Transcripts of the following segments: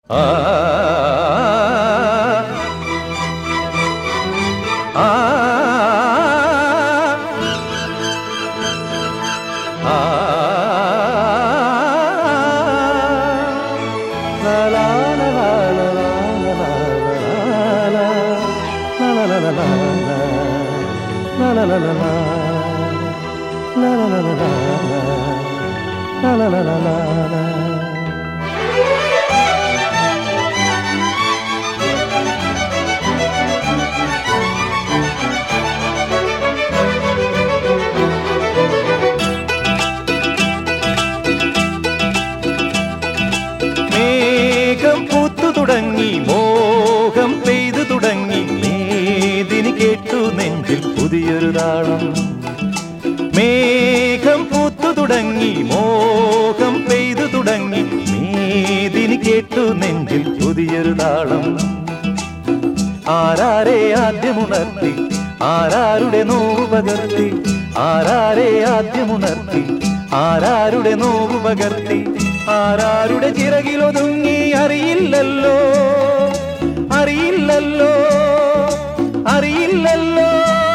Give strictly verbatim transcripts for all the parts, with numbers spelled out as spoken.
ആ ആ ആ la la la la la la la la la la la la la la La la la la la la la la la la മേഘം പൂത്തു തുടങ്ങി മോഹം പെയ്തു തുടങ്ങി മേദിനി കേട്ടു നെഞ്ചിൽ പുതിയൊരു താളം മേഘം പൂത്തു തുടങ്ങി മോഹം പെയ്തു തുടങ്ങി മേദിനി കേട്ടു നെഞ്ചിൽ പുതിയൊരു താളം ആരാരെ ആദ്യമുണർത്തി ആരാരുടെ നോവ് പകർത്തി ആരാരെ ആദ്യമുണർത്തി ആരാരുടെ നോവ് പകർത്തി ആരാരുടെ ചിറകിലൊതുങ്ങി അറിയില്ലല്ലോ അറിയില്ലല്ലോ അറിയില്ലല്ലോ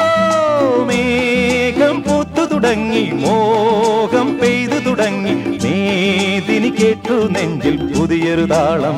മേഘം പൂത്തു തുടങ്ങി മോഹം പെയ്തു തുടങ്ങി മേദിനി കേട്ടു നെഞ്ചിൽ പുതിയൊരു താളം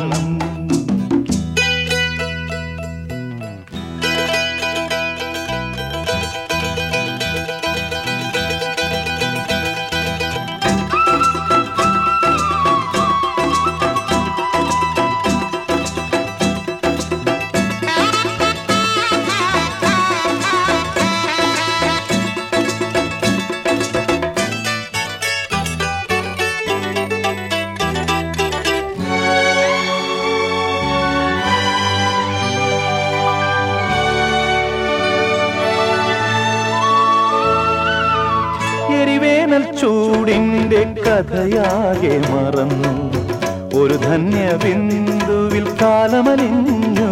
എരിവേനൽ ചൂടിന്റെ കഥയാകെ മറന്നു ഒരു ധന്യ ബിന്ദുവിൽ കാലമലിഞ്ഞു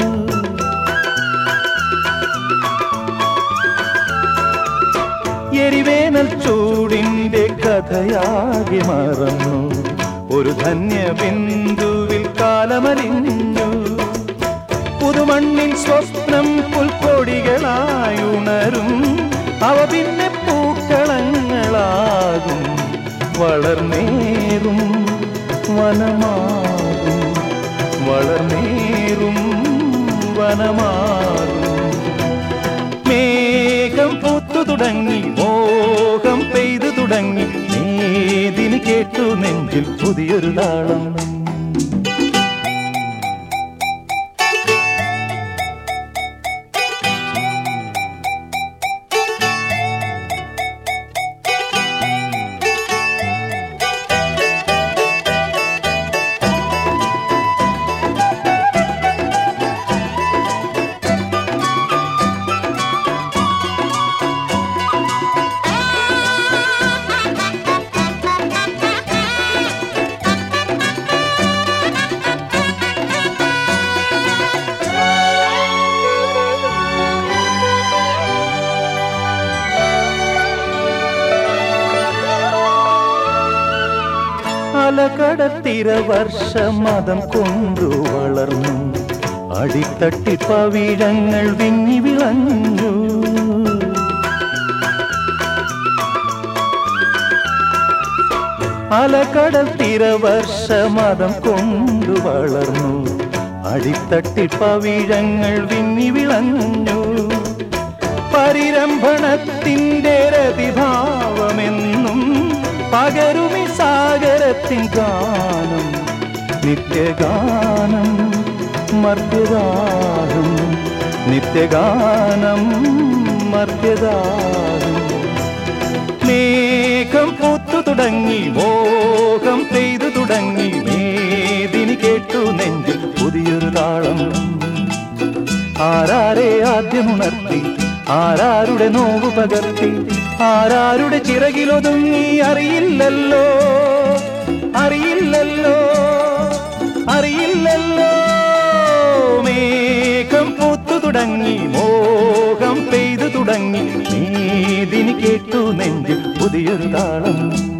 എരിവേനൽ ചൂടിന്റെ കഥയാകെ മറന്നു ഒരു ധന്യ ബിന്ദുവിൽ കാലമലിഞ്ഞു പുതുമണ്ണിൻ സ്വപ്നം പുൽക്കൊടികളായുണരും അവ പിന്നെ പൂക്കളങ്ങളാകും വളർന്നേറും വനമാകും വളർന്നേറും വനമാകും മേഘം പൂത്തു തുടങ്ങി മോഹം പെയ്തു തുടങ്ങി മേദിനി കേട്ടു നെഞ്ചിൽ പുതിയൊരു താളം അലകടത്തിര വർഷമതം കൊണ്ടു വളർന്നു അടിത്തട്ടി പവിഴങ്ങൾ വിങ്ങി വിളഞ്ഞു അലകടത്തിര വർഷമതം കൊണ്ടു വളർന്നു അടിത്തട്ടി പവിഴങ്ങൾ വിങ്ങി വിളഞ്ഞു പരിരംഭണത്തിൻ്റെ രതിഭാവമെന്നും പകരുമി സാഗരത്തിൻ ഗാനം നിത്യഗാനം മർത്യഗാനം നിത്യഗാനം മർത്യഗാനം മേഘം പൂത്തു തുടങ്ങി മോഹം പെയ്തു തുടങ്ങി മേദിനി കേട്ടു നെഞ്ചിൽ പുതിയൊരു താളം ആരാരെ ആദ്യമുണർത്തി ആരാരുടെ നോവ് പകർത്തി ആരാരുടെ ചിറകിലൊതുങ്ങി അറിയില്ലല്ലോ അറിയില്ലല്ലോ അറിയില്ലല്ലോ മേഘം പൂത്തു തുടങ്ങി മോഹം പെയ്തു തുടങ്ങി മേദിനി കേട്ടു നെഞ്ചിൽ പുതിയൊരു താളം